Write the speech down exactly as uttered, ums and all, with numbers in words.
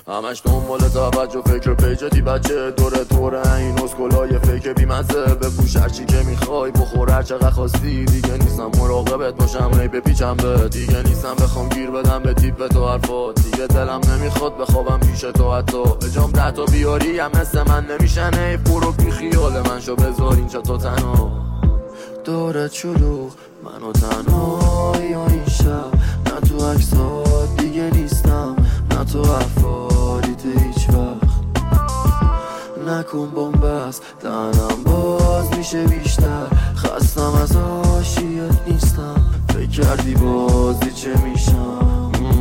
همش دنبال توجه فکر پیجتی بچه دوره دوره این اسکلای فکر بیمزه بپوش هرچی که میخوای بخور هر چقدر خواستی دیگه نیستم مراقبت باشم هی بپیچم به دیگه نیستم بخوام گیر بدم به تیپ تو حرفات دیگه دلم نمیخواد بخوابم پیش تو حتی بجام ده تا بیاری هم مثل من نمیشن ای برو بی خیال من شو بذار اینجا تو تنها دورت شلوغ منو تنها یا این شب نه تو عکسات دیگه نیستم نه تو افاریت هیچ وقت نکن بومبست دهنم باز میشه بیشتر خستم از عاشیت نیستم فکر کردی بازی چه میشم